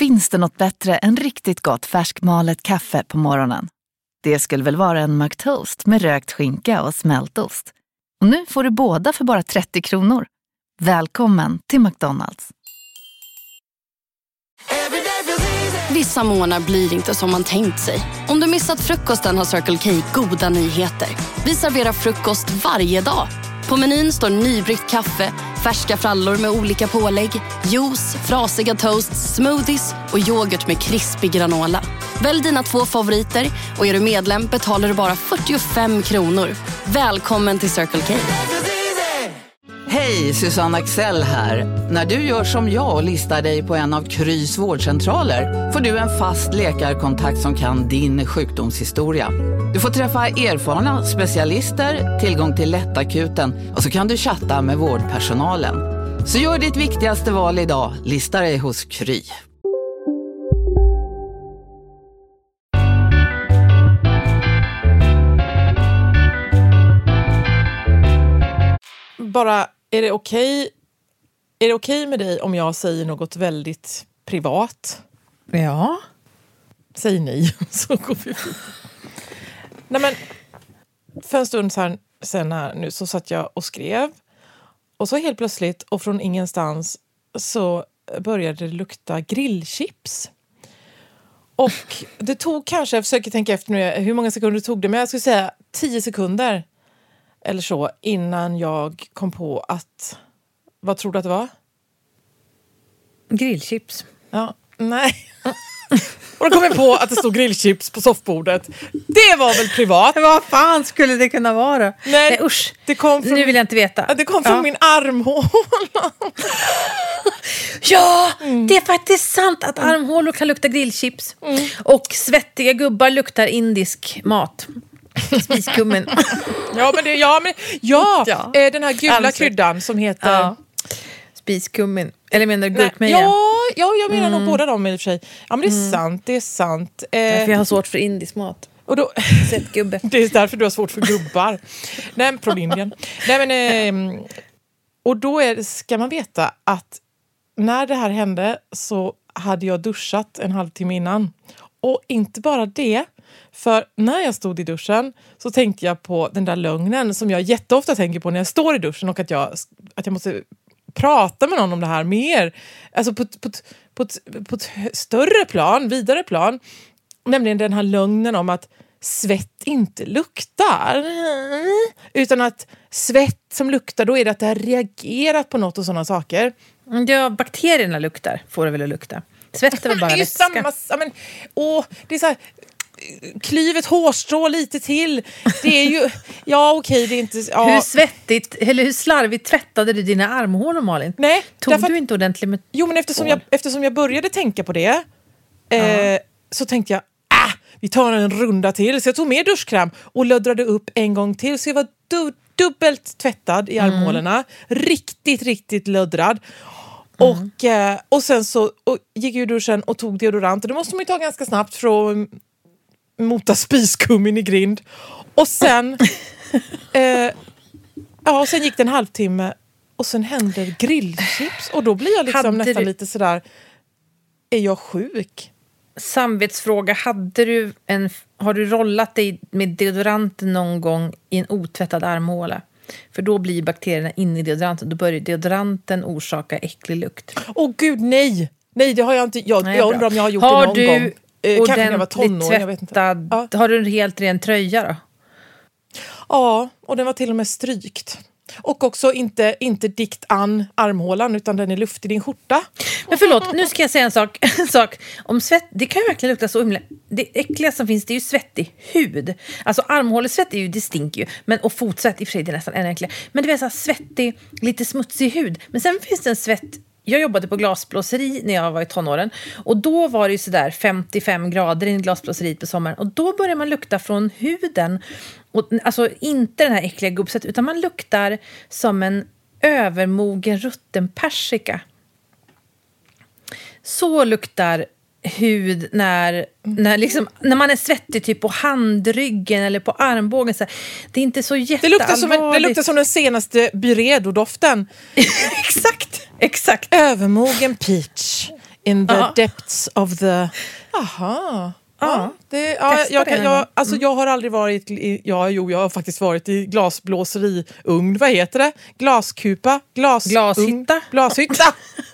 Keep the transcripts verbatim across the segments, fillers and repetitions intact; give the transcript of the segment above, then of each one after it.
Finns det något bättre än riktigt gott färskmalet kaffe på morgonen? Det skulle väl vara en McToast med rökt skinka och smältost. Och nu får du båda för bara trettio kronor. Välkommen till McDonald's. Vissa månader blir inte som man tänkt sig. Om du missat frukosten har Circle K goda nyheter. Vi serverar frukost varje dag. På menyn står nybryggt kaffe, färska frallor med olika pålägg, juice, frasiga toasts, smoothies och yoghurt med krispig granola. Välj dina två favoriter och är du medlem betalar du bara fyrtiofem kronor. Välkommen till Circle K. Hej, Susanne Axel här. När du gör som jag och listar dig på en av Krys vårdcentraler får du en fast läkarkontakt som kan din sjukdomshistoria. Du får träffa erfarna specialister, tillgång till lättakuten och så kan du chatta med vårdpersonalen. Så gör ditt viktigaste val idag, lista dig hos Kry. Bara, är det okej är det okej med dig om jag säger något väldigt privat? Ja. Säg nej, så går vi. Nej men, för en stund sedan, sen här nu så satt jag och skrev. Och så helt plötsligt och från ingenstans så började det lukta grillchips. Och det tog kanske, jag försöker tänka efter nu hur många sekunder det tog det, men jag skulle säga tio sekunder. Eller så, innan jag kom på att... Vad tror du att det var? Grillchips. Ja, nej. Och då kom jag på att det stod grillchips på soffbordet. Det var väl privat? Vad fan skulle det kunna vara? Nej, nej usch. Det kom från, nu vill jag inte veta. Det kom från ja. min armhåla. Ja, mm. det är faktiskt sant att armhålor kan lukta grillchips. Mm. Och svettiga gubbar luktar indisk mat. Spiskummen. ja, men det, ja, men ja, ja. Eh, den här gula alltså. kryddan som heter... Ja. Spiskummen. Eller menar du gurkmeja? Ja, ja, jag menar mm. nog båda dem i och för sig. Ja, men det är mm. sant, det är sant. Eh, därför jag har svårt för indisk mat. Och då, gubbe. Det är därför du har svårt för gubbar. Nej, från Indien. Nej, men... Eh, och då är, ska man veta att när det här hände så hade jag duschat en halvtimme innan. Och inte bara det... För när jag stod i duschen så tänkte jag på den där lögnen som jag jätteofta tänker på när jag står i duschen och att jag, att jag måste prata med någon om det här mer. Alltså på, på, på, på, på ett större plan, vidare plan. Nämligen den här lögnen om att svett inte luktar. Utan att svett som luktar, då är det att det har reagerat på något och sådana saker. Ja, bakterierna luktar, får det väl att lukta. Svett är väl bara det är vätska. Samma, ja, men, åh, det är så här... Klyvet hårstrå lite till. Det är ju... Ja, okej, det är inte... Ja. Hur svettigt, eller hur slarvigt tvättade du dina armhålor, Malin? Nej. Tog därför, du inte ordentligt med... Jo, men eftersom jag, eftersom jag började tänka på det eh, så tänkte jag, ah, vi tar en runda till. Så jag tog med duschkräm och löddrade upp en gång till. Så jag var du, dubbelt tvättad i armhålorna. Mm. Riktigt, riktigt löddrad. Mm. Och, eh, och sen så och gick jag ur duschen och tog deodorant. Och det måste man ju ta ganska snabbt från... mota spiskummin i grind. Och sen eh, ja, och sen gick det en halvtimme och sen händer grillchips och då blir jag liksom hade nästan du... lite sådär, är jag sjuk? Samvetsfråga, hade du en, har du rollat dig med deodoranten någon gång i en otvättad armhåla? För då blir bakterierna inne i deodoranten, då börjar deodoranten orsaka äcklig lukt. Åh gud, nej! Nej, det har jag inte, jag, nej, jag undrar om jag har gjort har det någon du... gång. Eh, ordentligt tvättad. Ja. Har du en helt ren tröja då? Ja, och den var till och med strykt. Och också inte, inte dikt an armhålan, utan den är luft i din skjorta. Men förlåt, nu ska jag säga en sak. En sak. Om svett, det kan ju verkligen lukta så himla... Det äckliga som finns, det är ju svettig hud. Alltså armhålesvett är ju, det stinker ju. Men, och fotsvett i och för sig, det är nästan ännu äckligare. Men det är så här svettig, lite smutsig hud. Men sen finns det en svett... Jag jobbade på glasblåseri när jag var i tonåren. Och då var det ju sådär femtiofem grader i glasblåseriet på sommaren. Och då börjar man lukta från huden. Och, alltså inte den här äckliga gubbset, utan man luktar som en övermogen rutten persika. Så luktar hud när, när, liksom, när man är svettig typ på handryggen eller på armbågen. Så här. Det är inte så jätteallvarligt. Det luktar som, en, det luktar som den senaste Byredo-doften. Exakt, exakt. Övermogen peach in the Ja. depths of the... Aha. Ja, det, ja, Testa jag, det kan, en jag, gång. alltså, jag har aldrig varit i... Ja, jo, jag har faktiskt varit i glasblåseriugn. Vad heter det? Glaskupa? Glas, Glashytta. Ugn, glashytta.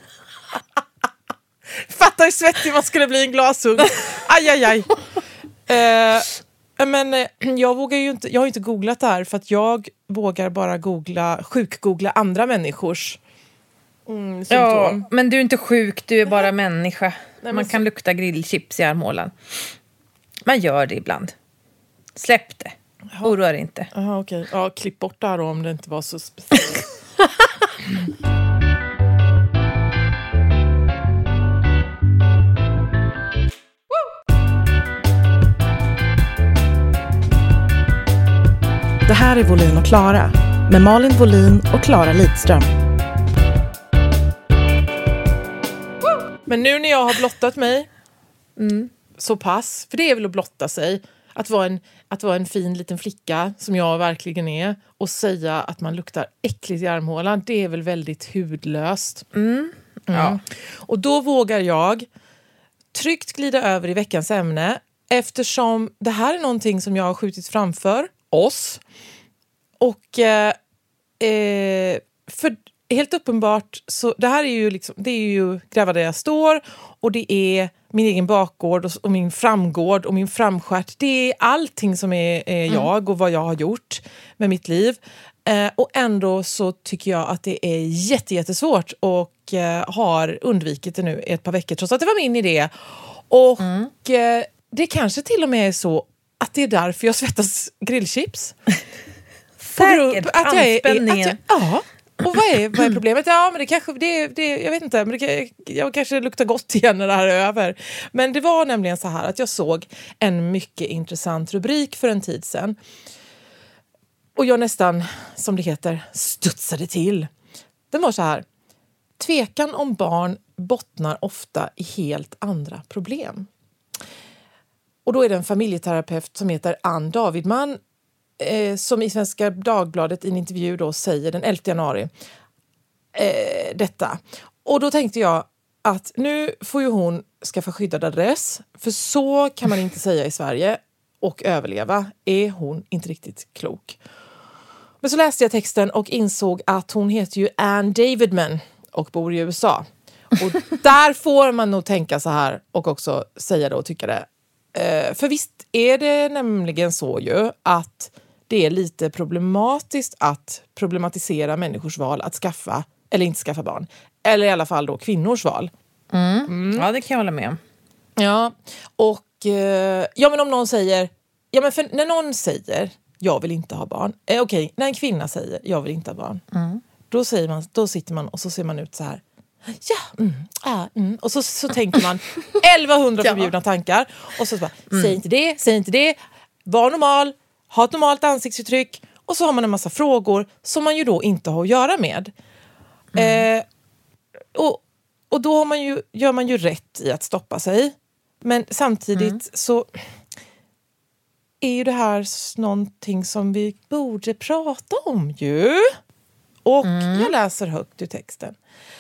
Fattar hur svettig man skulle bli i en glasugn. Aj, aj, aj. Eh, men eh, jag vågar ju inte... Jag har inte googlat det här för att jag vågar bara googla, sjukgoogla andra människors mm, symptom. Ja, men du är inte sjuk, du är bara människa. men Man så- kan lukta grillchips i armhålan. Man gör det ibland. Släpp det. Oroa dig inte. Aha, okej. Ja, klipp bort det här då om det inte var så speciellt. Det här är Volin och Klara med Malin Volin och Klara Lidström. Men nu när jag har blottat mig så pass, för det är väl att blotta sig, att vara, en, att vara en fin liten flicka som jag verkligen är och säga att man luktar äckligt i armhålan, det är väl väldigt hudlöst. Mm. Ja. Och då vågar jag tryggt glida över i veckans ämne eftersom det här är någonting som jag har skjutit framför oss. Och eh, eh, för helt uppenbart så det här är ju liksom, det är ju gräva där jag står och det är min egen bakgård och, och min framgård och min framskärt. Det är allting som är eh, jag och vad jag har gjort med mitt liv. Eh, och ändå så tycker jag att det är jätte, jättesvårt och eh, har undvikit det nu i ett par veckor trots att det var min idé. Och eh, det kanske till och med är så att det är därför jag svettas grillchips. Säkert, att jag är, anspänningen. att jag, ja, och vad är, vad är problemet? Ja, men det kanske, det, det, jag vet inte, men det, jag kanske luktar gott igen när det här är över. Men det var nämligen så här att jag såg en mycket intressant rubrik för en tid sedan. Och jag nästan, som det heter, studsade till. Den var så här: tvekan om barn bottnar ofta i helt andra problem. Och då är det en familjeterapeut som heter Ann Davidman eh, som i Svenska Dagbladet i en intervju då säger den elfte januari eh, detta. Och då tänkte jag att nu får ju hon skaffa skyddad adress, för så kan man inte säga i Sverige, och överleva. Är hon inte riktigt klok? Men så läste jag texten och insåg att hon heter ju Ann Davidman och bor i U S A. Och där får man nog tänka så här och också säga det och tycka det. Eh, för visst är det nämligen så ju att det är lite problematiskt att problematisera människors val att skaffa eller inte skaffa barn. Eller i alla fall då kvinnors val. Mm. Ja, det kan jag hålla med om. Ja, och eh, ja, men om någon säger, ja, men för när någon säger jag vill inte ha barn, eh, okej, okay, när en kvinna säger jag vill inte ha barn, mm. då säger man, då sitter man och så ser man ut så här, ja, mm, ah, mm. och så, så tänker man elvahundra förbjudna tankar och så bara, mm. säg inte det, säg inte det, var normal, ha ett normalt ansiktsuttryck, och så har man en massa frågor som man ju då inte har att göra med. Mm. Eh, och Och då har man ju, gör man ju rätt i att stoppa sig. Men samtidigt mm. så är ju det här någonting som vi borde prata om ju. Och mm. jag läser högt ur texten.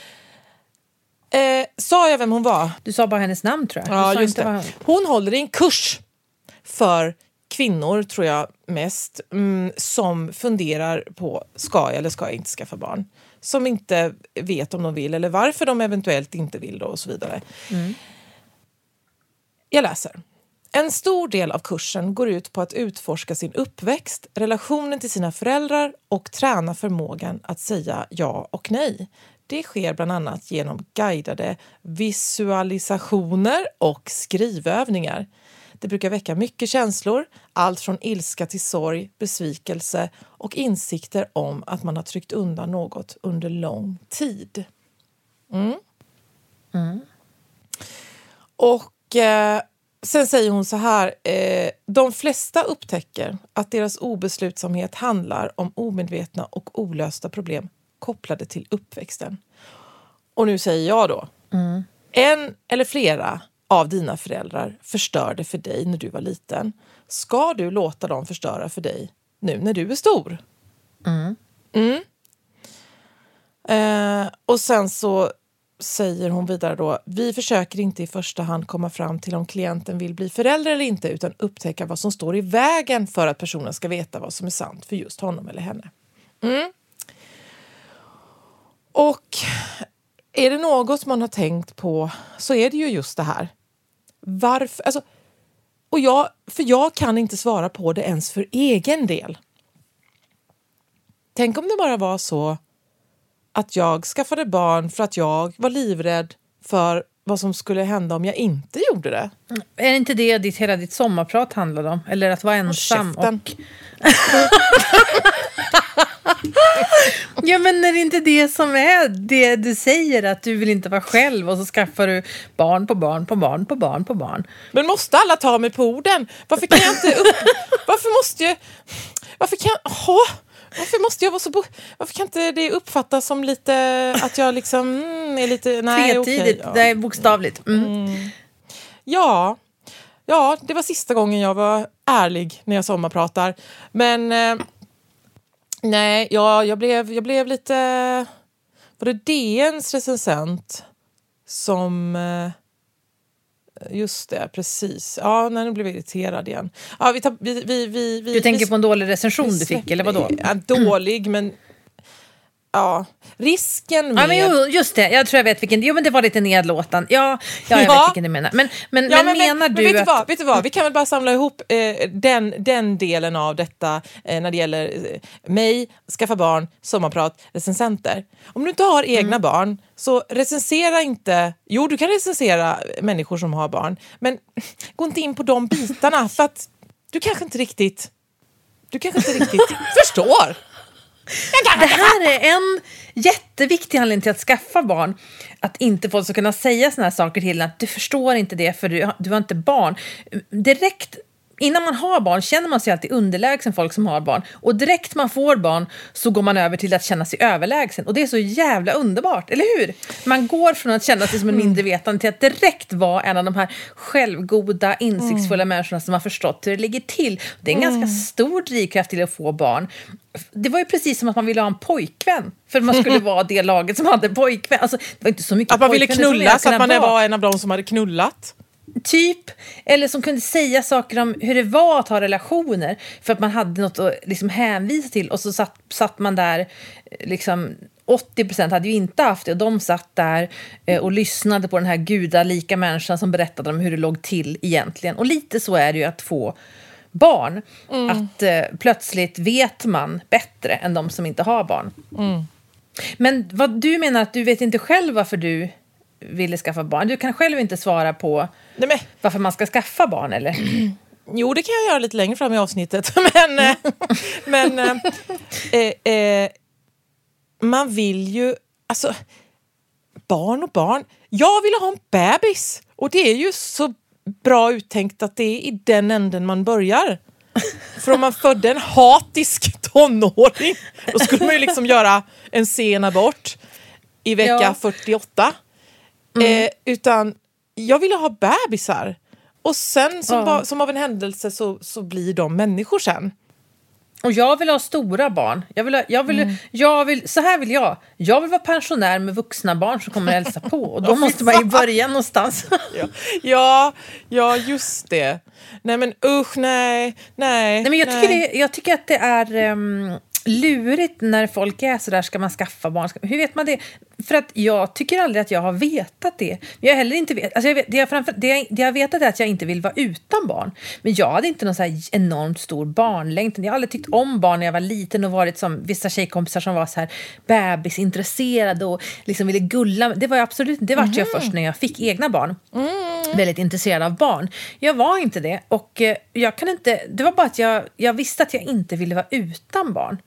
Eh, sa jag vem hon var? Du sa bara hennes namn, tror jag. Ja, du sa just inte det. vad... Hon håller i en kurs för kvinnor, tror jag mest, mm, som funderar på ska jag eller ska jag inte skaffa barn. Som inte vet om de vill eller varför de eventuellt inte vill då, och så vidare. Mm. Jag läser. En stor del av kursen går ut på att utforska sin uppväxt, relationen till sina föräldrar och träna förmågan att säga ja och nej. Det sker bland annat genom guidade visualisationer och skrivövningar. Det brukar väcka mycket känslor, allt från ilska till sorg, besvikelse och insikter om att man har tryckt undan något under lång tid. Mm. Mm. Och eh, sen säger hon så här, eh, de flesta upptäcker att deras obeslutsamhet handlar om omedvetna och olösta problem kopplade till uppväxten. Och nu säger jag då, mm. en eller flera av dina föräldrar förstörde för dig när du var liten. Ska du låta dem förstöra för dig nu när du är stor? Mm. Mm. Eh, och sen så säger hon vidare då, vi försöker inte i första hand komma fram till om klienten vill bli förälder eller inte, utan upptäcka vad som står i vägen för att personen ska veta vad som är sant för just honom eller henne. Mm. Och är det något man har tänkt på så är det ju just det här. Varför? Alltså, och jag, för jag kan inte svara på det ens för egen del. Tänk om det bara var så att jag skaffade barn för att jag var livrädd för vad som skulle hända om jag inte gjorde det. Är det inte det ditt, hela ditt sommarprat handlade om? Eller att vara ensam och... och... Ja, men är det inte det som är det du säger, att du vill inte vara själv och så skaffar du barn på barn på barn på barn på barn. Men måste alla ta mig på orden? Varför kan jag inte upp... Varför måste jag... Varför kan jag... Oh, varför måste jag vara så... Bo... Varför kan inte det uppfattas som lite... Att jag liksom mm, är lite... Nej, Tvetydigt, okay, ja. Det är bokstavligt. Mm. Mm. Ja. Ja, det var sista gången jag var ärlig när jag sommarpratar. Men... Eh, nej, ja, jag, blev, jag blev lite... Var det D N:s recensent som... Eh, just det, precis. Ja, när nu blev jag irriterad igen. Ja, vi, tar, vi, vi, vi, vi, du tänker vi, på en dålig recension du fick, eller vadå? Ja, dålig, men... Ja, risken med... Ja, men jo, just det, jag tror jag vet vilken... Jo, men det var lite nedlåtande. Ja, ja jag ja. vet vilken du menar. Men, men, ja, men, men menar men, du men vet att... Du vad, vet du vad? Vi kan väl bara samla ihop eh, den, den delen av detta eh, när det gäller eh, mig, skaffa barn, sommarprat, recensenter. Om du inte har egna mm. barn, så recensera inte... Jo, du kan recensera människor som har barn, men gå inte in på de bitarna, för att du kanske inte riktigt... Du kanske inte riktigt förstår. Det här är en jätteviktig anledning till att skaffa barn. Att inte folk ska kunna säga såna här saker till en, att du förstår inte det för du, du har inte barn. Direkt innan man har barn känner man sig alltid underlägsen folk som har barn. Och direkt man får barn så går man över till att känna sig överlägsen. Och det är så jävla underbart, eller hur? Man går från att känna sig som en mindre vetande till att direkt vara en av de här självgoda, insiktsfulla mm. människorna som har förstått hur det ligger till. Det är en mm. ganska stor drivkraft till att få barn. Det var ju precis som att man ville ha en pojkvän. För man skulle vara det laget som hade pojkvän. Alltså, det var inte så mycket att man ville knulla så att man vara. var en av dem som hade knullat. Typ, eller som kunde säga saker om hur det var att ha relationer för att man hade något att liksom hänvisa till, och så satt, satt man där liksom, åttio procent hade ju inte haft det och de satt där eh, och lyssnade på den här gudalika människan som berättade om hur det låg till egentligen. Och lite så är det ju att få barn, mm. att eh, plötsligt vet man bättre än de som inte har barn. Mm. Men vad du menar att du vet inte själv varför du ville skaffa barn. Du kan själv inte svara på Nej, men... varför man ska skaffa barn, eller? Jo, det kan jag göra lite längre fram i avsnittet. Men, mm. men eh, eh, man vill ju... Alltså, barn och barn. Jag ville ha en bebis. Och det är ju så bra uttänkt att det är i den änden man börjar. För om man födde en hatisk tonåring, då skulle man ju liksom göra en sen abort i vecka ja. fyrtioåtta. Mm. Eh, utan jag ville ha bebisar. Och sen som, ja. som av en händelse så, så blir de människor sen. Och jag vill ha stora barn. Jag vill, ha, jag vill, mm. jag vill, så här vill jag. Jag vill vara pensionär med vuxna barn som kommer att hälsa på. Och då måste man ju börja någonstans. ja. Ja, ja, just det. Nej men usch, nej. Nej, nej men jag, nej. Tycker det, jag tycker att det är... Um, lurigt när folk är så där, ska man skaffa barn? Hur vet man det? För att jag tycker aldrig att jag har vetat det. Jag har heller inte vet, alltså jag vet, det, jag framför, det, jag, det jag vetat är att jag inte vill vara utan barn. Men jag hade inte någon så här enormt stor barnlängtan. Jag har aldrig tyckt om barn när jag var liten och varit som vissa tjejkompisar som var så här bebisintresserade och liksom ville gulla. Det var jag absolut, det var mm. jag först när jag fick egna barn. Mm. Väldigt intresserad av barn. Jag var inte det. Och eh, jag kan inte, det var bara att jag, jag visste att jag inte ville vara utan barn.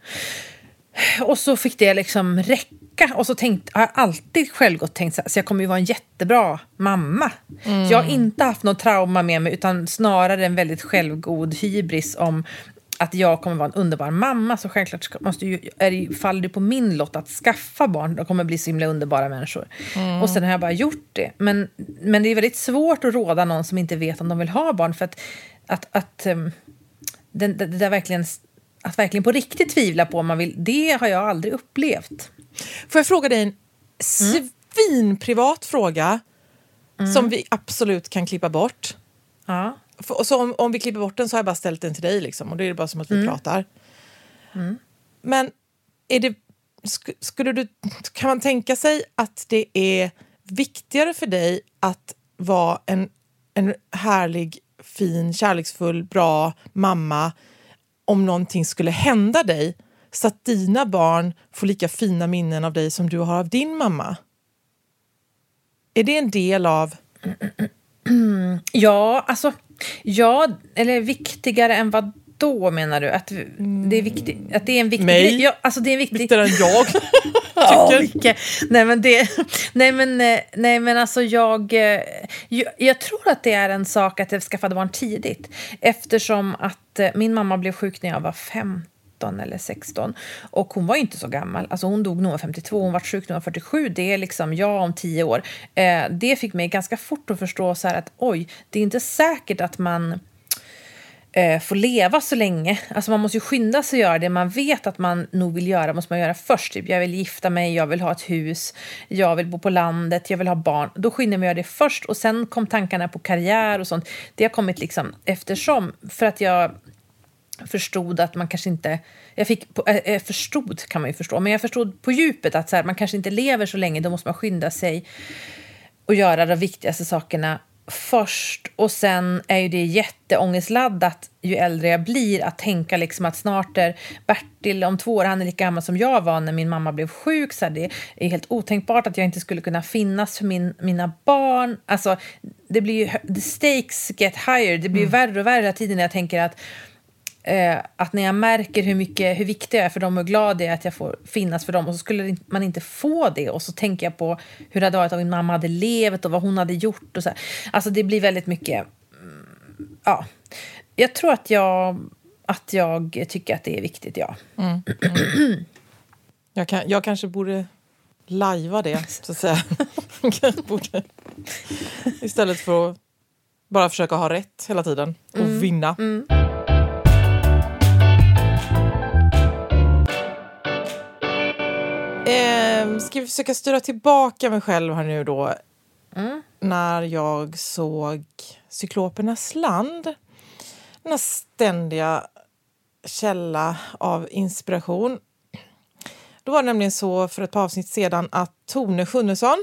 Och så fick det liksom räcka. Och så tänkt, jag har alltid självgott tänkt så, här, så jag kommer ju vara en jättebra mamma. Mm. Jag har inte haft något trauma med mig, utan snarare en väldigt självgod hybris om att jag kommer vara en underbar mamma. Så självklart måste ju, är det, faller det på min lott att skaffa barn. De kommer bli så himla underbara människor. Mm. Och sen har jag bara gjort det. Men, men det är väldigt svårt att råda någon som inte vet om de vill ha barn. För att, att, att um, det, det, det där verkligen... Att verkligen på riktigt tvivla på om man vill, det har jag aldrig upplevt. Får jag fråga dig en sv- mm. fin privat fråga mm. som vi absolut kan klippa bort. Ja. Och så om, om vi klipper bort den så har jag bara ställt den till dig liksom, och det är bara som att vi mm. pratar. Mm. Men är det, sk- skulle du, kan man tänka sig att det är viktigare för dig att vara en, en härlig, fin, kärleksfull, bra mamma om någonting skulle hända dig så att dina barn får lika fina minnen av dig som du har av din mamma? Är det en del av... Mm, ja, alltså... Ja, eller viktigare än vad då menar du? Att det är viktigt, att det är en viktig... Mig? Ja, alltså det är en viktig... Viktigare än jag. Ja, mycket. Nej men det... Nej men, nej, men alltså jag, jag... Jag tror att det är en sak att jag skaffade barn tidigt. Eftersom att min mamma blev sjuk när jag var femton eller sexton. Och hon var inte så gammal. Alltså hon dog när hon var femtiotvå. Hon var sjuk när hon var fyrtiosju. Det är liksom jag om tio år. Eh, det fick mig ganska fort att förstå så här att oj, det är inte säkert att man eh, får leva så länge. Alltså man måste ju skynda sig att göra det man vet att man nog vill göra. Måste man göra först. Typ, jag vill gifta mig, jag vill ha ett hus. Jag vill bo på landet, jag vill ha barn. Då skyndar man göra det först. Och sen kom tankarna på karriär och sånt. Det har kommit liksom eftersom. För att jag... förstod att man kanske inte... Jag fick, jag förstod kan man ju förstå. Men jag förstod på djupet att så här, man kanske inte lever så länge. Då måste man skynda sig och göra de viktigaste sakerna först. Och sen är ju det jätteångestladdat ju äldre jag blir. Att tänka liksom att snart är Bertil om två år. Han är lika gammal som jag var när min mamma blev sjuk. Så här, det är helt otänkbart att jag inte skulle kunna finnas för min, mina barn. Alltså det blir ju... The stakes get higher. Det blir ju mm. värre och värre hela tiden när jag tänker att Eh, att när jag märker hur mycket hur viktig jag är för dem och glad jag är att jag får finnas för dem och så skulle man inte få det och så tänker jag på hur det hade varit om min mamma hade levt och vad hon hade gjort och så här. Alltså det blir väldigt mycket mm, ja, jag tror att jag att jag tycker att det är viktigt, ja. Mm. Mm. jag, kan, jag kanske borde lajva det så att säga. borde, istället för att bara försöka ha rätt hela tiden och mm. vinna. Mm. Eh, ska vi försöka styra tillbaka mig själv här nu då. Mm. När jag såg Cyklopernas land. Den här ständiga källa av inspiration. Då var det nämligen så för ett par avsnitt sedan att Tone Schunnesson,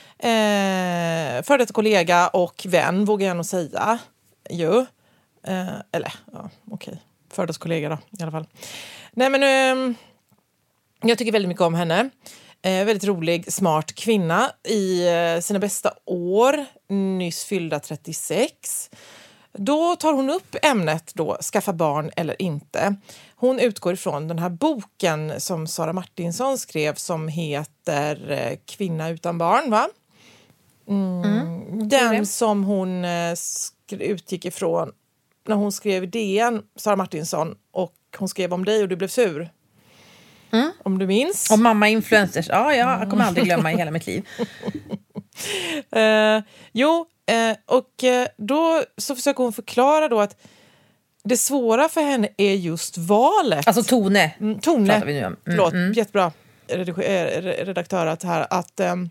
eh, före detta kollega och vän, vågar jag nog säga. Jo. Eh, eller, ja, okej. Före detta kollega då, i alla fall. Nej men... Eh, Jag tycker väldigt mycket om henne. Eh, väldigt rolig, smart kvinna i eh, sina bästa år, nyss fyllda trettiosex. Då tar hon upp ämnet då, skaffa barn eller inte. Hon utgår ifrån den här boken som Sara Martinsson skrev som heter eh, Kvinna utan barn, va? Mm, mm, den som hon eh, sk- utgick ifrån när hon skrev D N, Sara Martinsson, och hon skrev om dig och du blev sur. Mm. Om du minns. Och mamma influencers. Ja, ja, jag kommer aldrig glömma i hela mitt liv. uh, jo, uh, och uh, då så försöker hon förklara då att det svåra för henne är just valet. Alltså Tone. Mm, Tone. Vi nu om. Mm, Förlåt, mm. jättebra redaktörat här. Att um,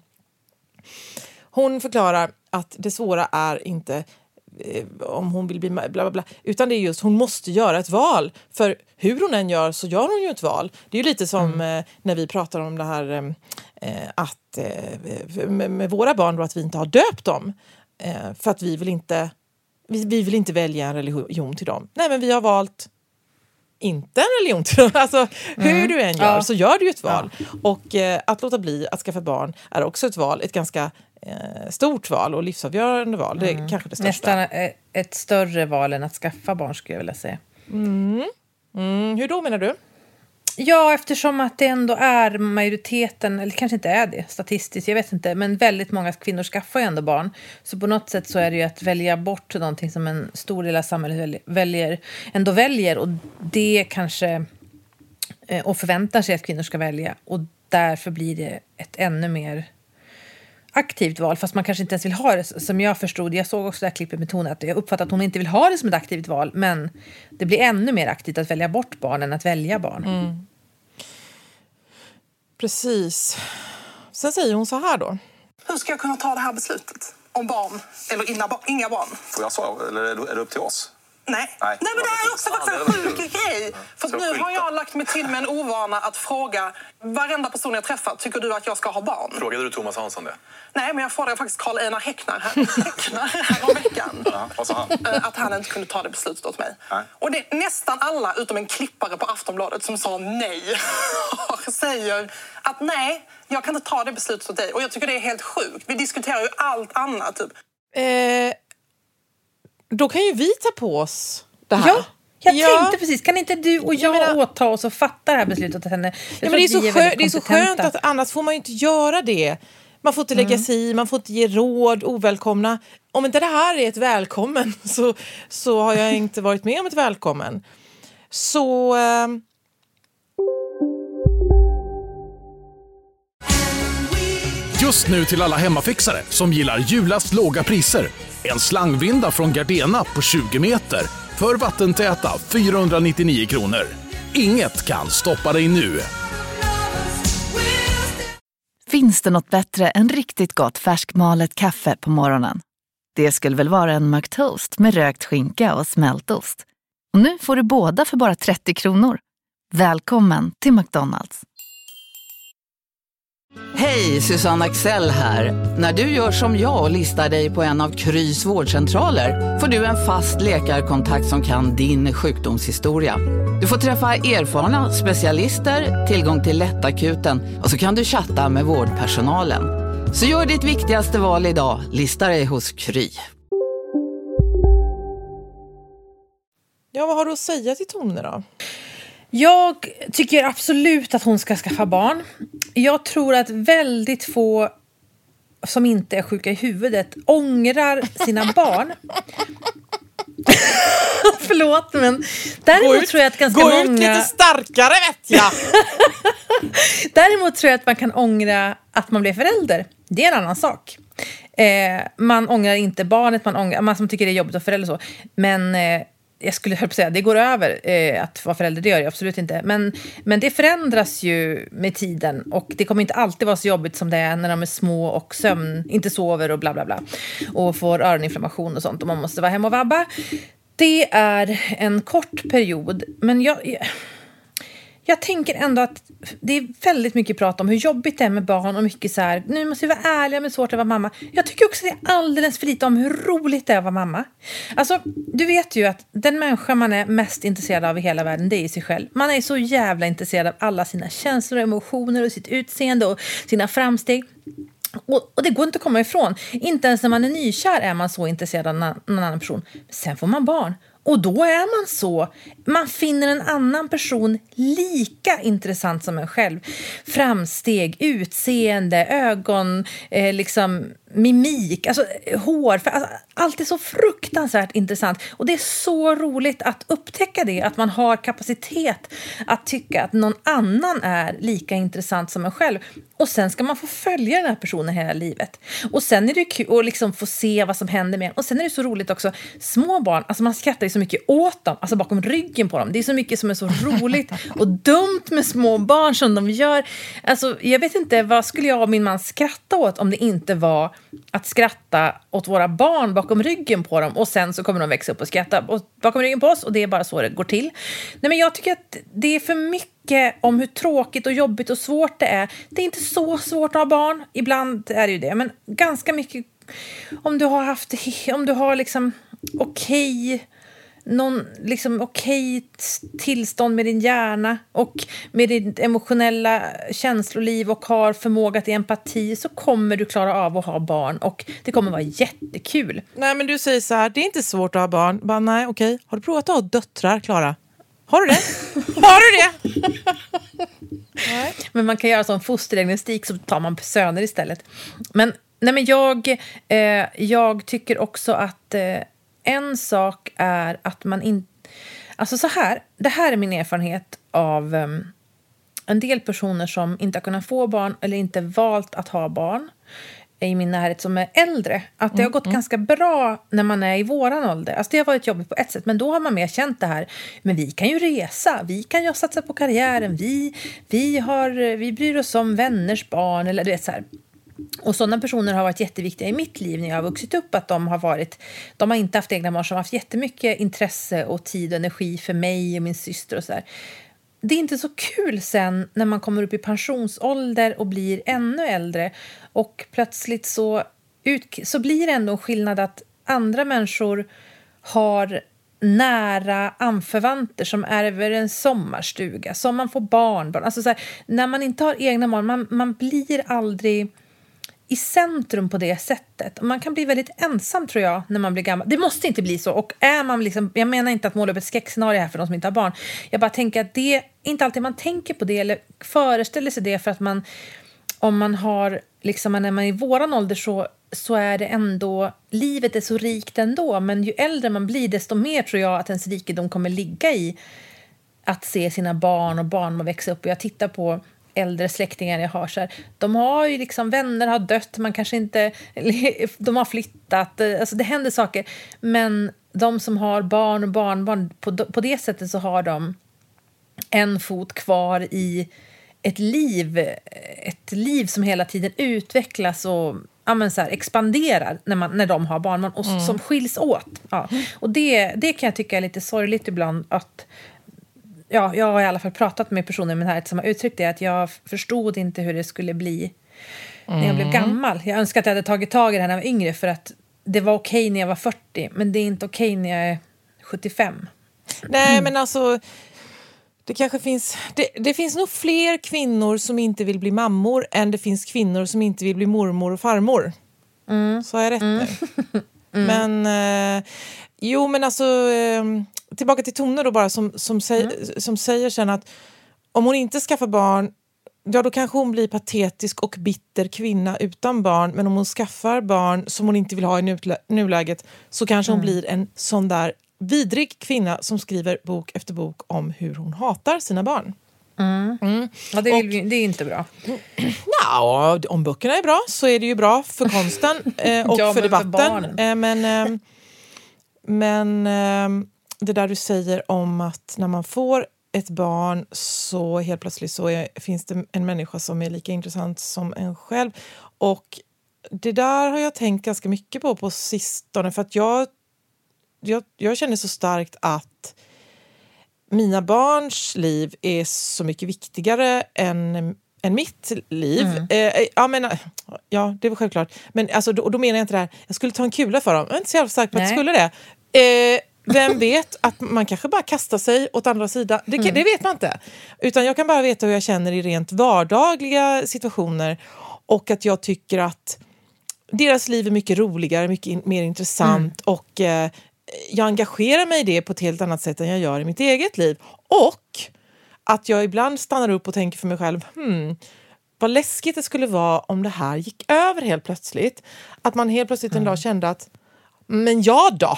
hon förklarar att det svåra är inte om hon vill bli bla bla bla, utan det är just hon måste göra ett val, för hur hon än gör så gör hon ju ett val. Det är ju lite som mm. eh, när vi pratar om det här eh, att eh, med, med våra barn då, att vi inte har döpt dem eh, för att vi vill inte vi, vi vill inte välja en religion till dem. Nej, men vi har valt inte en religion till dem. Alltså hur mm. du än gör ja. så gör du ju ett val. Ja. Och eh, att låta bli att skaffa barn är också ett val, ett ganska Eh, stort val och livsavgörande val. Det är mm. kanske det största. Nästan ett större val än att skaffa barn, skulle jag vilja säga. Mm. Mm. Hur då menar du? Ja, eftersom att det ändå är majoriteten, eller kanske inte är det statistiskt, jag vet inte, men väldigt många kvinnor skaffar ju ändå barn. Så på något sätt så är det ju att välja bort någonting som en stor del av samhället väljer, ändå väljer, och det kanske eh, och förväntar sig att kvinnor ska välja, och därför blir det ett ännu mer aktivt val, fast man kanske inte ens vill ha det, som jag förstod. Jag såg också det här klippet med Tone, att jag uppfattar att hon inte vill ha det som ett aktivt val, men det blir ännu mer aktivt att välja bort barn än att välja barn. Mm. Precis. Sen säger hon så här då. Hur ska jag kunna ta det här beslutet? Om barn eller inga, inga barn? Får jag svara? Eller är det upp till oss? Nej. Nej, Nej men det är också faktiskt en sjuk grej. För nu har jag lagt mig till med en ovana att fråga varenda person jag träffar, tycker du att jag ska ha barn? Frågade du Thomas Hansson det? Nej, men jag frågade faktiskt Karl-Einar Häckner här, Häckner här om veckan. Ja, vad sa han? Att han inte kunde ta det beslutet åt mig. Nej. Och det är nästan alla, utom en klippare på Aftonbladet som sa nej, säger att nej, jag kan inte ta det beslutet åt dig. Och jag tycker det är helt sjukt. Vi diskuterar ju allt annat typ. Eh, då kan ju vi ta på oss det här. Ja, jag ja. tänkte precis. Kan inte du och jag, jag menar, åta oss och fatta det här beslutet åt henne? Ja, men det, är så är skö- det är så skönt att annars får man ju inte göra det. Man får inte lägga mm. sig i, man får inte ge råd, ovälkomna. Om inte det här är ett välkommen så, så har jag inte varit med om ett välkommen. Så... Eh... Just nu till alla hemmafixare som gillar Julas låga priser. En slangvinda från Gardena på tjugo meter för vattentäta fyrahundranittionio kronor. Inget kan stoppa dig nu. Finns det något bättre än riktigt gott färskmalet kaffe på morgonen? Det skulle väl vara en McToast med rökt skinka och smältost. Och nu får du båda för bara trettio kronor. Välkommen till McDonald's. Hej, Susanne Axel här. När du gör som jag och listar dig på en av Krys vårdcentraler får du en fast läkarkontakt som kan din sjukdomshistoria. Du får träffa erfarna specialister, tillgång till lättakuten och så kan du chatta med vårdpersonalen. Så gör ditt viktigaste val idag, lista dig hos Kry. Ja, vad har du att säga till Tone då? Jag tycker absolut att hon ska skaffa barn. Jag tror att väldigt få som inte är sjuka i huvudet ångrar sina barn. Förlåt, men däremot ut, tror jag att ganska gå många... Gå ut lite starkare, vet jag! Däremot tror jag att man kan ångra att man blev förälder. Det är en annan sak. Eh, man ångrar inte barnet, man, ångrar, man som tycker det är jobbigt att förälder så. Men... Eh, jag skulle höra på säga, det går över eh, att vara förälder, det gör det absolut inte. Men, men det förändras ju med tiden och det kommer inte alltid vara så jobbigt som det är när de är små och sömn, inte sover och bla bla bla. Och får öroninflammation och sånt och man måste vara hemma och vabba. Det är en kort period, men jag... jag Jag tänker ändå att det är väldigt mycket prat om hur jobbigt det är med barn och mycket så här, nu måste vi vara ärliga med svårt att vara mamma. Jag tycker också att det är alldeles för lite om hur roligt det är att vara mamma. Alltså, du vet ju att den människa man är mest intresserad av i hela världen, det är sig själv. Man är så jävla intresserad av alla sina känslor och emotioner och sitt utseende och sina framsteg. Och, och det går inte att komma ifrån. Inte ens när man är nykär är man så intresserad av någon, någon annan person. Men sen får man barn. Och då är man så. Man finner en annan person lika intressant som en själv. Framsteg, utseende, ögon, eh, liksom mimik, alltså hår. För, alltså, allt är så fruktansvärt intressant. Och det är så roligt att upptäcka det. Att man har kapacitet att tycka att någon annan är lika intressant som en själv. Och sen ska man få följa den här personen hela livet. Och sen är det kul att liksom få se vad som händer med en. Och sen är det så roligt också. Små barn, alltså man skrattar ju så mycket åt dem. Alltså bakom ryggen på dem. Det är så mycket som är så roligt och dumt med små barn som de gör. Alltså jag vet inte, vad skulle jag och min man skratta åt om det inte var att skratta åt våra barn bakom ryggen på dem. Och sen så kommer de växa upp och skratta bakom ryggen på oss. Och det är bara så det går till. Nej, men jag tycker att det är för mycket om hur tråkigt och jobbigt och svårt det är. Det är inte så svårt att ha barn. Ibland är det ju det. Men ganska mycket om du har haft, om du har liksom okej... Okay, någon liksom okej tillstånd med din hjärna och med ditt emotionella känsloliv och har förmåga till empati, så kommer du klara av att ha barn och det kommer vara jättekul. Nej, men du säger så här, det är inte svårt att ha barn. Bara, nej, okej. Har du provat att ha döttrar, Klara? Har du det? Har du det? Nej. Men man kan göra sån fosterdiagnostik, så tar man söner istället. Men, nej, men jag, eh, jag tycker också att eh, en sak är att man inte... Alltså så här, det här är min erfarenhet av um, en del personer som inte har kunnat få barn eller inte valt att ha barn i min närhet som är äldre. Att det har gått mm. ganska bra när man är i våran ålder. Alltså det har varit jobbigt på ett sätt, men då har man mer känt det här. Men vi kan ju resa, vi kan ju satsa på karriären, vi, vi, har, vi bryr oss om vänners barn eller det så här. Och sådana personer har varit jätteviktiga i mitt liv när jag har vuxit upp. Att de har varit, de har inte haft egna barn som har haft jättemycket intresse och tid och energi för mig och min syster och så där. Det är inte så kul sen när man kommer upp i pensionsålder och blir ännu äldre. Och plötsligt så, ut, så blir det ändå en skillnad att andra människor har nära anförvanter som ärver en sommarstuga. Som man får barnbarn. Alltså så här, när man inte har egna barn, man, man blir aldrig i centrum på det sättet. Man kan bli väldigt ensam tror jag när man blir gammal. Det måste inte bli så. Och är man liksom, jag menar inte att måla upp ett skräckscenario här för de som inte har barn. Jag bara tänker att det är inte alltid man tänker på det eller föreställer sig det för att man, om man har liksom, när man är i våran ålder så, så är det ändå, livet är så rikt ändå. Men ju äldre man blir desto mer tror jag att ens rikedom kommer ligga i att se sina barn och barn växa upp. Och jag tittar på äldre släktingar jag har så här, de har ju liksom, vänner har dött, man kanske inte, de har flyttat, alltså det händer saker, men de som har barn och barnbarn, på, på det sättet så har de en fot kvar i ett liv, ett liv som hela tiden utvecklas och ja, men så här, expanderar när, man, när de har barnbarn och mm. som skiljs åt. Ja. Och det, det kan jag tycka är lite sorgligt ibland att ja, jag har i alla fall pratat med personer med det här som har uttryckt det, att jag förstod inte hur det skulle bli när jag mm. blev gammal. Jag önskar att jag hade tagit tag i det här när jag var yngre för att det var okej när jag var fyrtio, men det är inte okej när jag är sjuttiofem. Nej, mm. men alltså det kanske finns det, det finns nog fler kvinnor som inte vill bli mammor än det finns kvinnor som inte vill bli mormor och farmor. Mm. Så har jag rätt mm. nu. mm. Men eh, jo, men alltså eh, tillbaka till Tone då bara som, som, säg, mm. som säger sen att om hon inte skaffar barn, ja då kanske hon blir patetisk och bitter kvinna utan barn, men om hon skaffar barn som hon inte vill ha i nulä- nuläget så kanske mm. hon blir en sån där vidrig kvinna som skriver bok efter bok om hur hon hatar sina barn. Mm. Mm. Ja, det, vill, och, det är inte bra. Ja, om böckerna är bra så är det ju bra för konsten eh, och ja, för debatten. För eh, men eh, men eh, det där du säger om att när man får ett barn så helt plötsligt så är, finns det en människa som är lika intressant som en själv. Och det där har jag tänkt ganska mycket på på sistone för att jag jag, jag känner så starkt att mina barns liv är så mycket viktigare än, än mitt liv. Mm. Eh, jag menar, ja, det var självklart. Men alltså, då, då menar jag inte det här. Jag skulle ta en kula för dem. Jag är inte så jävla stark på att jag skulle det. Eh, vem vet att man kanske bara kastar sig åt andra sidan. Det, mm. det vet man inte. Utan jag kan bara veta hur jag känner i rent vardagliga situationer. Och att jag tycker att deras liv är mycket roligare, mycket in, mer intressant. Mm. Och eh, jag engagerar mig i det på ett helt annat sätt än jag gör i mitt eget liv. Och att jag ibland stannar upp och tänker för mig själv, hmm, vad läskigt det skulle vara om det här gick över helt plötsligt. Att man helt plötsligt en dag kände att, men jag då?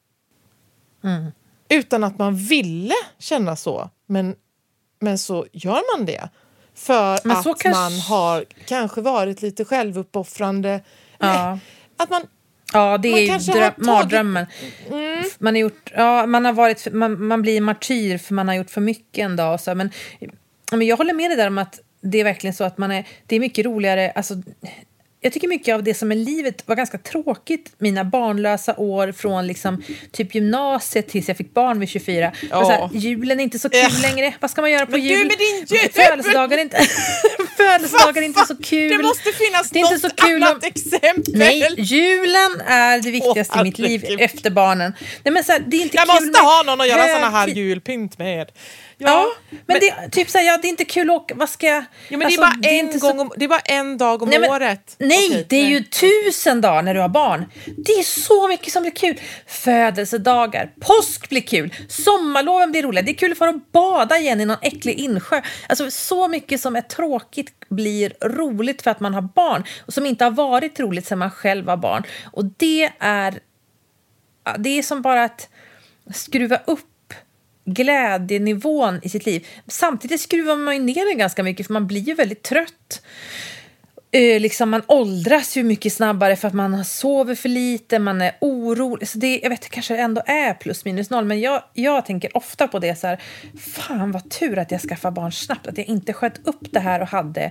Mm. Utan att man ville känna så. Men, men så gör man det. För men att kanske... man har kanske varit lite självuppoffrande. Ja. Nej, att man... Ja, det är ju drö- mardrömmen. Mm. Man har gjort, ja, man har varit, man, man blir martyr för man har gjort för mycket en dag och så. Men, men jag håller med dig där om att det är verkligen så att man är, det är mycket roligare, alltså jag tycker mycket av det som är livet var ganska tråkigt. Mina barnlösa år från liksom typ gymnasiet tills jag fick barn vid tjugofyra. Oh. Så här, julen är inte så kul äh. längre. Vad ska man göra på men jul? Du med din jul! Födelsedagar är inte, födelsedagar är inte så kul. Det måste finnas det är något inte så kul annat om... exempel. Nej, julen är det viktigaste oh, i mitt liv efter barnen. Nej, men så här, det är inte jag kul måste ha någon att göra hög... såna här julpynt med. Ja, ja men, men det, typ så här, ja, det är inte kul att vad ska jag... Ja, men alltså, det, är bara det, är en inte gång så... om, det är bara en dag om nej, men, året. Nej, Okej, det är nej. ju tusen dagar när du har barn. Det är så mycket som blir kul. Födelsedagar, påsk blir kul, sommarloven blir roliga. Det är kul för att bada igen i någon äcklig insjö. Alltså så mycket som är tråkigt blir roligt för att man har barn. Och som inte har varit roligt sedan man själv var barn. Och det är... Det är som bara att skruva upp glädjenivån i sitt liv. Samtidigt skruvar man ju ner den ganska mycket för man blir ju väldigt trött. Eh, liksom man åldras ju mycket snabbare för att man sover för lite, man är orolig. Så det, jag vet, det kanske ändå är plus minus noll, men jag, jag tänker ofta på det så här, fan vad tur att jag skaffade barn snabbt, att jag inte sköt upp det här och hade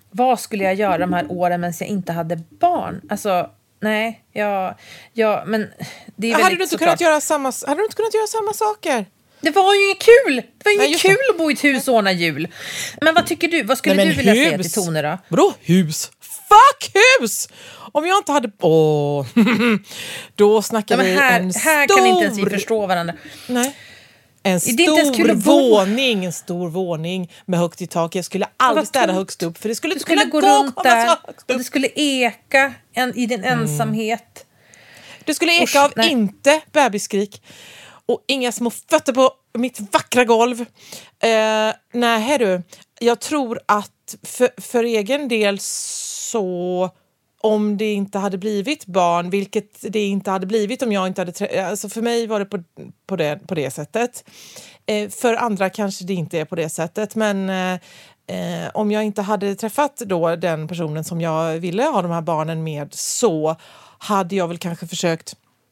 vad skulle jag göra de här åren medan jag inte hade barn? Alltså, nej, jag, jag men det är hade väldigt du inte såklart. kunnat göra samma, hade du inte kunnat göra samma saker? Det var ju inget kul! Det var ju Nej, inget just kul att bo i ett hus och ordna jul. Men vad tycker du? Vad skulle Nej, du vilja hus. säga till Tone då? Vadå hus? Fuck hus! Om jag inte hade... Åh, då snackar Ja, men vi här, en här stor... kan inte ens vi förstå varandra. Nej. En Det är inte ens kul stor att bo. våning, en stor våning med högt i tak. Jag skulle aldrig Vad städa tomt. högst upp för det skulle Du inte skulle kunna gå gå runt att komma där så högst och upp. det skulle eka en, i din ensamhet. Det skulle eka Usch, av nej. inte bebisskrik och inga små fötter på mitt vackra golv. Eh, nej du, jag tror att för, för egen del så... Om det inte hade blivit barn, vilket det inte hade blivit om jag inte hade... Trä- alltså för mig var det på, på, det, på det sättet. Eh, för andra kanske det inte är på det sättet. Men eh, eh, om jag inte hade träffat då den personen som jag ville ha de här barnen med så hade jag väl kanske försökt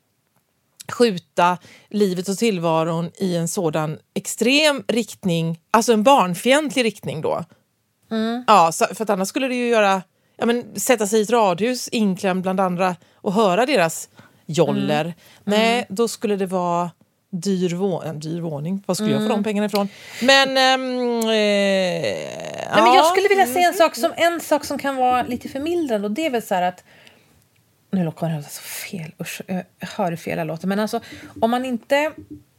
skjuta livet och tillvaron i en sådan extrem riktning. Alltså en barnfientlig riktning då. Mm. Ja, så, för att annars skulle det ju göra... Ja, men, sätta sig i ett radhus inklämd bland andra och höra deras joller. Mm. Nej, mm. då skulle det vara dyr, vå- en dyr våning. Vad skulle mm. jag få de pengarna ifrån? Men, ähm, eh, Nej, ja. men jag skulle vilja säga en sak som, en sak som kan vara lite förmildrande. Och det är väl så här att... Nu låter det så fel. Usch, jag hör hur fel jag låter. Men alltså, om man inte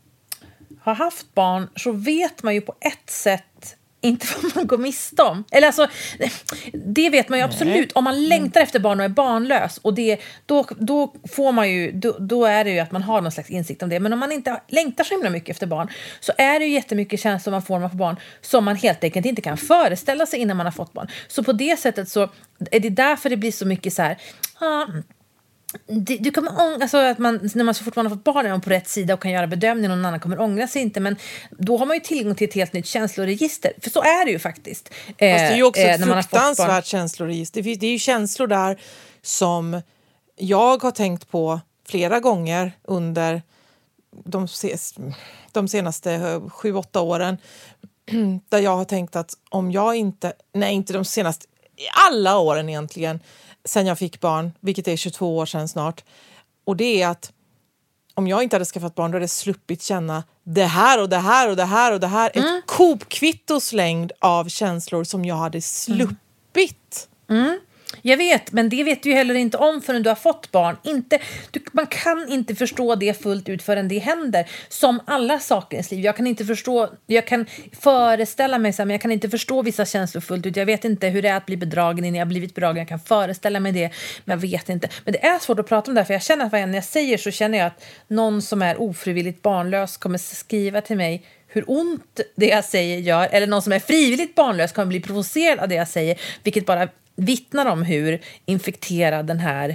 har haft barn så vet man ju på ett sätt... inte vad man går miste om. Eller alltså, det vet man ju absolut. Nej. Om man längtar efter barn och är barnlös och det, då, då får man ju, då, då är det ju att man har någon slags insikt om det. Men om man inte längtar så himla mycket efter barn så är det ju jättemycket känslor man får när man får barn som man helt enkelt inte kan föreställa sig innan man har fått barn. Så på det sättet så är det därför det blir så mycket så här... Ah, Det, du kommer ång- alltså att man, när man så fort man har fått barn är man på rätt sida och kan göra bedömning och någon annan kommer ångra sig inte, men då har man ju tillgång till ett helt nytt känsloregister, för så är det ju faktiskt. Fast det är ju också eh, ett fruktansvärt känsloregister. Det är ju känslor där som jag har tänkt på flera gånger under de, de senaste sju, åtta åren där jag har tänkt att om jag inte, nej inte de senaste, alla åren egentligen sen jag fick barn, vilket är tjugotvå år sedan snart. Och det är att om jag inte hade skaffat barn då hade jag sluppit känna det här och det här och det här och det här. Mm. Ett kopkvittos längd av känslor som jag hade sluppit. Mm. Jag vet, men det vet du ju heller inte om förrän du har fått barn. Inte, du, man kan inte förstå det fullt ut förrän det händer. Som alla saker i ens liv. Jag kan inte förstå, jag kan föreställa mig så här, men jag kan inte förstå vissa känslor fullt ut. Jag vet inte hur det är att bli bedragen innan jag har blivit bedragen. Jag kan föreställa mig det, men jag vet inte. Men det är svårt att prata om det här, för jag känner att vad jag säger så känner jag att någon som är ofrivilligt barnlös kommer skriva till mig hur ont det jag säger gör. Eller någon som är frivilligt barnlös kommer bli provocerad av det jag säger, vilket bara vittnar om hur infekterad den här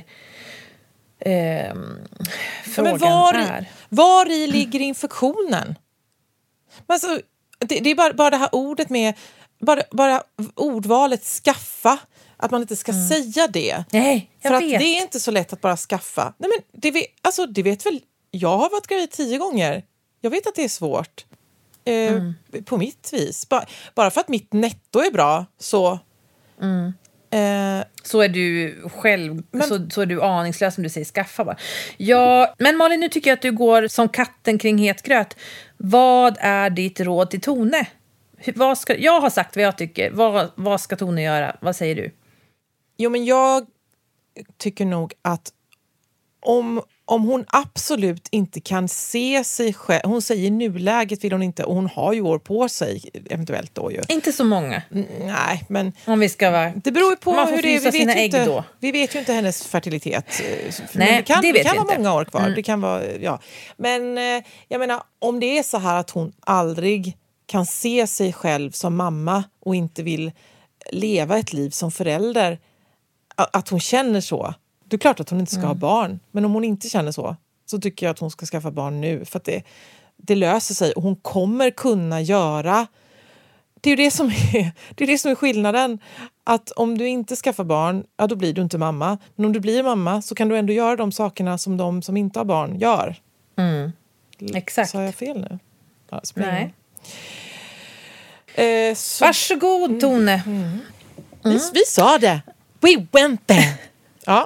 eh, frågan men var, är. Var i ligger infektionen? Alltså, det, det är bara, bara det här ordet med... Bara, bara ordvalet skaffa. Att man inte ska mm. säga det. Nej, jag För vet. att det är inte så lätt att bara skaffa. Nej, men det, vet, alltså, det vet väl... Jag har varit gravid tio gånger. Jag vet att det är svårt. Eh, mm. På mitt vis. Bara, bara för att mitt netto är bra så... Mm. Eh, så är du själv men, så, så är du aningslös som du säger, skaffa bara. Ja, men Malin, nu tycker jag att du går som katten kring het gröt. Vad är ditt råd till Tone? Vad ska, jag har sagt vad jag tycker. Vad, vad ska Tone göra? Vad säger du? Jo, men jag tycker nog att om, om hon absolut inte kan se sig själv... Hon säger nuläget vill hon inte, och hon har ju år på sig eventuellt då ju. Inte så många. Mm, nej, men... Om vi ska vara... Det beror ju på man får hur det är. Vi vet, sina ju ägg inte, då. vi vet ju inte hennes fertilitet. Nej, men det kan, det vet det kan vi vara inte. många år kvar. Mm. Det kan vara, ja. Men eh, jag menar, om det är så här att hon aldrig kan se sig själv som mamma och inte vill leva ett liv som förälder, att hon känner så. Det är klart att hon inte ska mm. ha barn. Men om hon inte känner så, så tycker jag att hon ska skaffa barn nu. För att det, det löser sig. Och hon kommer kunna göra... Det är ju det som är, det är, det som är skillnaden. Att om du inte skaffar barn, ja, då blir du inte mamma. Men om du blir mamma så kan du ändå göra de sakerna som de som inte har barn gör. Mm. Exakt. Sa jag fel nu? Ja, nej. Eh, så... Varsågod, Tone. Mm. Mm. Vi, vi sa det. We went there. Ja.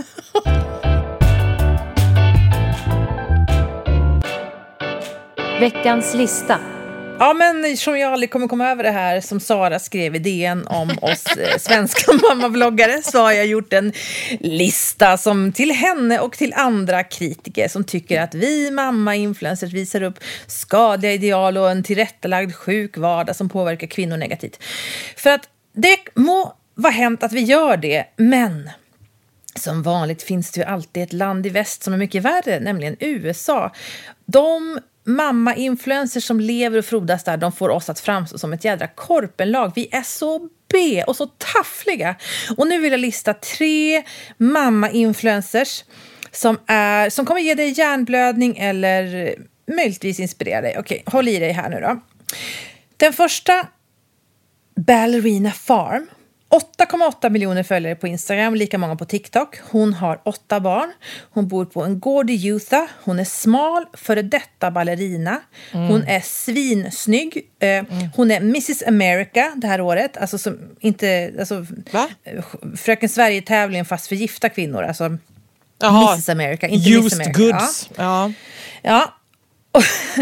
Veckans lista. Ja, men som jag aldrig kommer komma över det här som Sara skrev i D N om oss eh, svenska mammabloggare, så har jag gjort en lista som till henne och till andra kritiker som tycker att vi mamma-influencers visar upp skadliga ideal och en tillrättalagd sjuk vardag som påverkar kvinnor negativt. För att det må vara hänt att vi gör det, men som vanligt finns det ju alltid ett land i väst som är mycket värre, nämligen U S A. De mamma-influencers som lever och frodas där, de får oss att framstå som ett jädra korpenlag. Vi är så B och så taffliga. Och nu vill jag lista tre mamma-influencers som, är, som kommer ge dig hjärnblödning eller möjligtvis inspirera dig. Okej, håll i dig här nu då. Den första, Ballerina Farm. åtta komma åtta miljoner följare på Instagram, lika många på TikTok. Hon har åtta barn. Hon bor på en gård i Utah. Hon är smal, före detta ballerina. Mm. Hon är svinsnygg. Mm. Hon är missus America det här året. Alltså, som, inte, alltså Fröken Sverige-tävlingen fast för gifta kvinnor. Alltså Jaha. missus America, inte Used Miss America. goods. Ja. Ja. ja.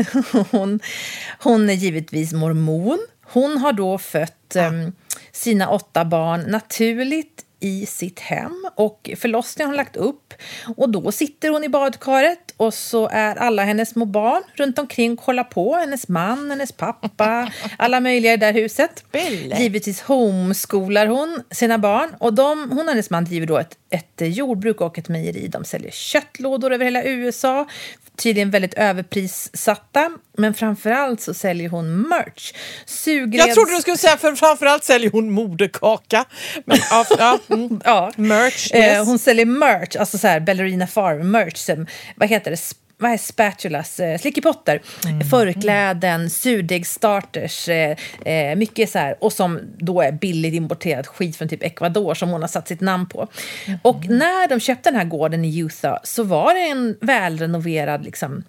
hon, hon är givetvis mormon. Hon har då fött um, sina åtta barn naturligt i sitt hem, och förlossningen har hon lagt upp, och då sitter hon i badkaret och så är alla hennes små barn runt omkring och kollar på, hennes man, hennes pappa, alla möjliga i det där huset. Bille. Givetvis homeskolar hon sina barn, och de, hon och hennes man driver då ett, ett jordbruk och ett mejeri. De säljer köttlådor över hela U S A, tydligen väldigt överprissatta, men framförallt så säljer hon merch. Sugreds... Jag trodde du skulle säga för framförallt säljer hon moderkaka. Men ja, ja, mm. ja. merch. Yes. Eh, hon säljer merch, alltså så här Ballerina Farm merch som, vad heter det? Vad är spatulas? Eh, slickepotter, mm. förkläden, surdegsstarters, eh, eh, mycket så här, och som då är billigt importerad skit från typ Ecuador som hon har satt sitt namn på. Mm. Och när de köpte den här gården i Utah så var det en välrenoverad liksom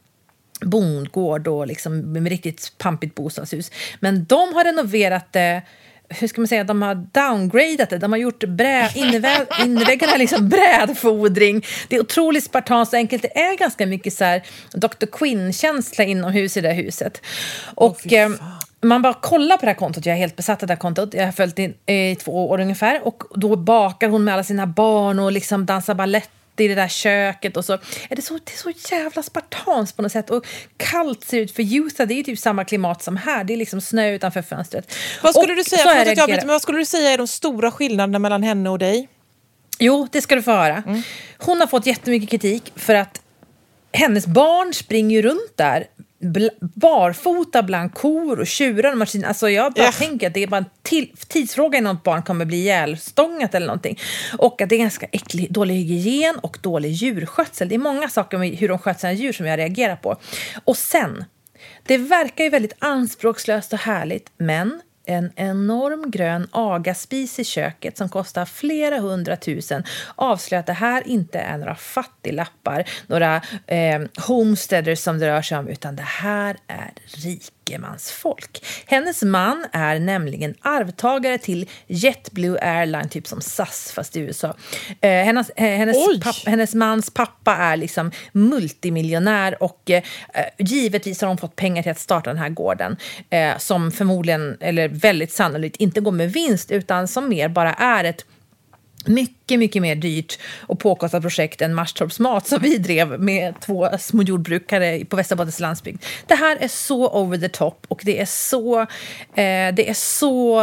bondgård och liksom med riktigt pampigt bostadshus. Men de har renoverat det, hur ska man säga, de har downgradat det. De har gjort brä, innevä- inväggarna liksom brädfodring. Det är otroligt spartanskt och enkelt. Det är ganska mycket så här doktor Quinn-känsla inomhus i det här huset. Och oh, eh, man bara kollar på det här kontot. Jag är helt besatt av det här kontot. Jag har följt det i två år ungefär. Och då bakar hon med alla sina barn och liksom dansar ballett i det där köket, och så är det så, det är så jävla spartans på något sätt, och kallt ser ut för Utah, det är ju typ samma klimat som här, det är liksom snö utanför fönstret. Vad skulle och du säga, för att jag vet, men vad skulle du säga är de stora skillnaderna mellan henne och dig? Jo, det ska du få höra. Mm. Hon har fått jättemycket kritik för att hennes barn springer ju runt där bl- barfota bland kor och tjurar. Alltså jag bara yeah. tänker att det är bara en till- tidsfråga innan ett barn kommer bli ihjälstångat eller någonting. Och att det är ganska äcklig, dålig hygien och dålig djurskötsel. Det är många saker med hur de sköter sina djur som jag reagerar på. Och sen, det verkar ju väldigt anspråkslöst och härligt, men en enorm grön agaspis i köket som kostar flera hundratusen avslöjar att det här inte är några fattiglappar, några eh, homesteaders som det rör sig om, utan det här är rikemansfolk. Hennes man är nämligen arvtagare till JetBlue Airline, typ som S A S fast i U S A. Eh, hennes, eh, hennes, papp, hennes mans pappa är liksom multimiljonär, och eh, givetvis har de fått pengar till att starta den här gården eh, som förmodligen, eller väldigt sannolikt, inte går med vinst, utan som mer bara är ett mycket, mycket mer dyrt och påkostat projekt än Marstorps mat som vi drev med två små jordbrukare på Västerbottens landsbygd. Det här är så over the top, och det är så eh, det är så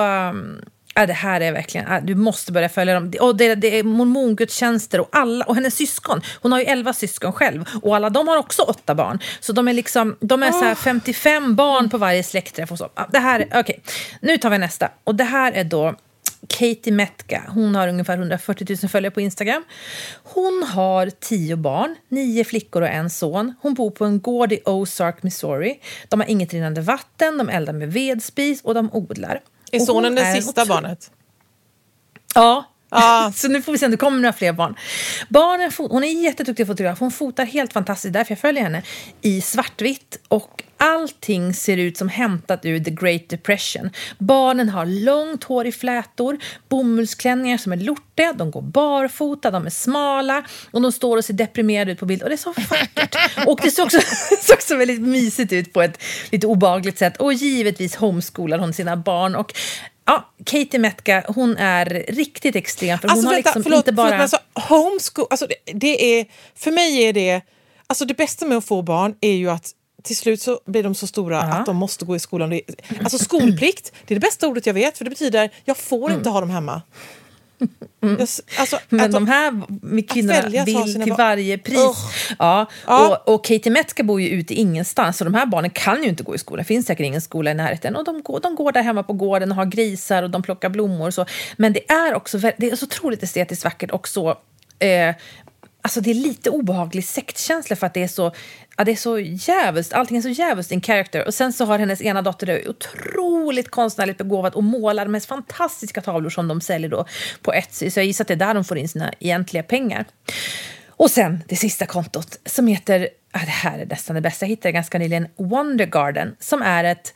ja, det här är verkligen, ja, du måste börja följa dem. Och det, det är mormongudstjänster och alla, och hennes syskon, hon har ju elva syskon själv, och alla de har också åtta barn. Så de är liksom, de är så här femtiofem barn på varje släktträff och så. Ja, det här, okej. Okay. Nu tar vi nästa. Och det här är då Katie Metka. Hon har ungefär hundrafyrtio tusen följare på Instagram. Hon har tio barn, nio flickor och en son. Hon bor på en gård i Ozark, Missouri. De har inget rinnande vatten, de eldar med vedspis och de odlar. Är sonen det sista barnet? Ja, Ah. Så nu får vi se om det kommer några fler barn. Barnen, hon är jätteduktig fotograf. Hon fotar helt fantastiskt, därför jag följer henne, i svartvitt. Och allting ser ut som hämtat ur The Great Depression. Barnen har långt hår i flätor, bomullsklänningar som är lortiga, de går barfota, de är smala och de står och ser deprimerade ut på bild. Och det är så vackert. Och det ser också, ser också väldigt mysigt ut på ett lite obehagligt sätt. Och givetvis homeskolar hon sina barn. Och ja, Katie Metka, hon är riktigt extrem. För hon alltså, har vänta, liksom förlåt, inte bara... förlåt, alltså, homeschool, alltså, det, det är, för mig är det, alltså det bästa med att få barn är ju att till slut så blir de så stora ja. att de måste gå i skolan. Alltså skolplikt, det är det bästa ordet jag vet, för det betyder jag får mm. inte ha dem hemma. Mm. Jag, alltså, men de här med kvinnorna vill till varje pris. Oh. Ja. Ja. Och, och Katie Metka bor ju ute ingenstans, så de här barnen kan ju inte gå i skolan. Det finns säkert ingen skola i närheten. Och de går, de går där hemma på gården och har grisar och de plockar blommor och så. Men det är också det är så otroligt estetiskt vackert och så... Eh, Alltså det är lite obehaglig sektkänsla för att det är så, ja, det är så jävligt, allting är så jävligt in character. Och sen så har hennes ena dotter det otroligt konstnärligt begåvat och målar de mest fantastiska tavlor som de säljer då på Etsy. Så jag gissar att det är där de får in sina egentliga pengar. Och sen det sista kontot som heter, ja, det här är nästan det bästa, jag hittade ganska nyligen, Wonder Garden, som är ett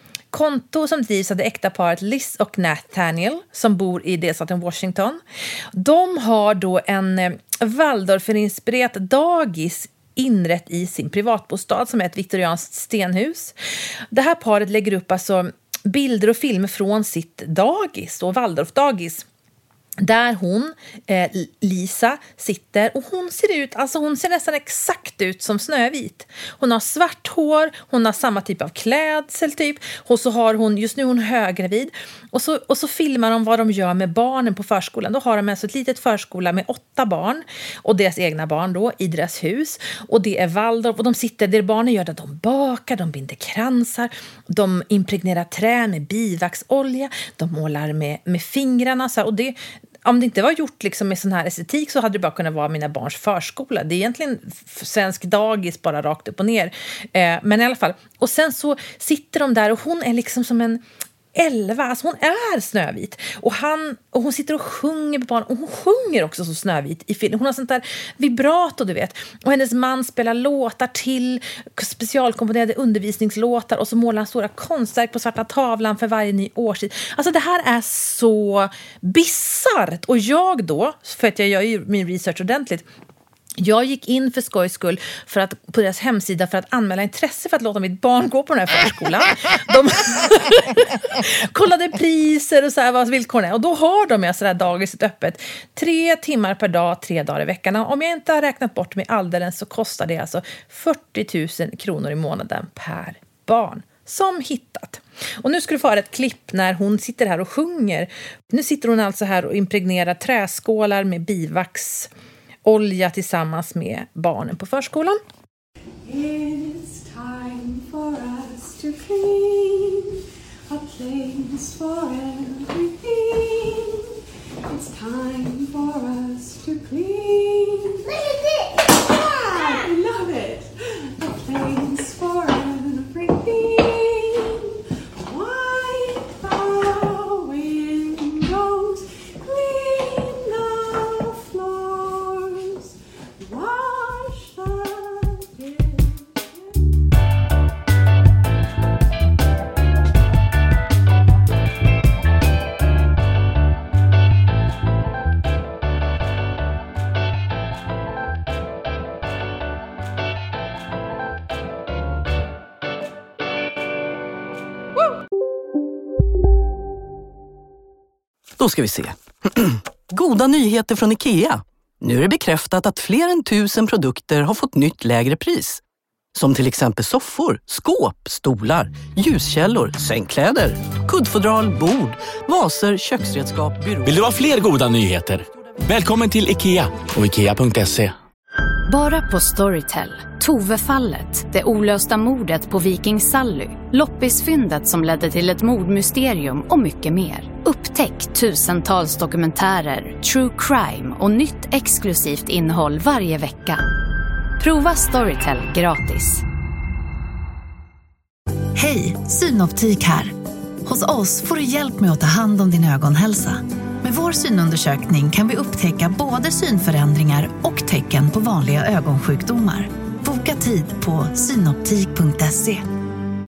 konto som drivs av det äkta paret Liz och Nathaniel som bor i delstaten Washington. De har då en eh, Waldorf-inspirerat dagis inrätt i sin privatbostad som är ett viktorianskt stenhus. Det här paret lägger upp alltså bilder och filmer från sitt dagis, då Waldorf-dagis. Där hon, eh, Lisa, sitter och hon ser ut, alltså hon ser nästan exakt ut som Snövit. Hon har svart hår, hon har samma typ av klädsel typ. Och så har hon, just nu är hon höggravid. Och så, och så filmar de vad de gör med barnen på förskolan. Då har de alltså ett litet förskola med åtta barn och deras egna barn då i deras hus. Och det är Waldorf och de sitter, där barnen gör det, de bakar, de binder kransar, de impregnerar trä med bivaxolja, de målar med, med fingrarna så här, och det... Om det inte var gjort liksom med sån här estetik så hade det bara kunnat vara mina barns förskola. Det är egentligen svensk dagis bara rakt upp och ner. Eh, men i alla fall. Och sen så sitter de där och hon är liksom som en elva. Alltså hon är Snövit. Och, han, och hon sitter och sjunger på barn. Och hon sjunger också så Snövit i filmen. Hon har sånt där vibrato, du vet. Och hennes man spelar låtar till. Specialkomponerade undervisningslåtar. Och så målar han stora konstverk på svarta tavlan för varje ny årstid. Alltså det här är så bizarrt. Och jag då, för att jag gör ju min research ordentligt, jag gick in för skojs skull för att, på deras hemsida för att anmäla intresse för att låta mitt barn gå på den här förskolan. De kollade priser och så här vad villkoren är. Och då har de alltså det här dagiset öppet tre timmar per dag, tre dagar i veckan. Och om jag inte har räknat bort mig alldeles så kostar det alltså fyrtio tusen kronor i månaden per barn. Som hittat. Och nu ska du få höra ett klipp när hon sitter här och sjunger. Nu sitter hon alltså här och impregnerar träskålar med bivax olja tillsammans med barnen på förskolan. It's time for us to clean a place for everything. It's time for us to clean. Look at this! Yeah, I love it! A place for everything. Wipe the windows, clean the floors, wash the dishes. Då ska vi se. Goda nyheter från IKEA. Nu är det bekräftat att fler än tusen produkter har fått nytt lägre pris. Som till exempel soffor, skåp, stolar, ljuskällor, sängkläder, kuddfodral, bord, vaser, köksredskap, byråer. Vill du ha fler goda nyheter? Välkommen till IKEA och ikea punkt se. Bara på Storytel. Tove-fallet, det olösta mordet på Viking Sally, loppisfyndet som ledde till ett mordmysterium och mycket mer. Upptäck tusentals dokumentärer, true crime och nytt exklusivt innehåll varje vecka. Prova Storytel gratis. Hej, Synoptik här. Hos oss får du hjälp med att ta hand om din ögonhälsa. Med vår synundersökning kan vi upptäcka både synförändringar och tecken på vanliga ögonsjukdomar. Boka tid på synoptik punkt se.